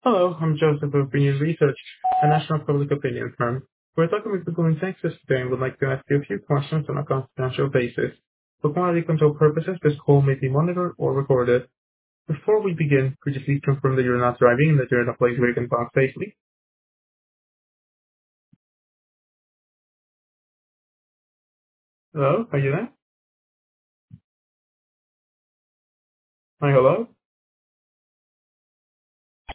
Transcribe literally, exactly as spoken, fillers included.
Hello, I'm Joseph of Opinion Research, a national public opinion firm. We're talking with people in Texas today and would like to ask you a few questions on a confidential basis. For quality control purposes, this call may be monitored or recorded. Before we begin, could you please confirm that you're not driving and that you're in a place where you can talk safely? Hello, are you there? Hi, hello?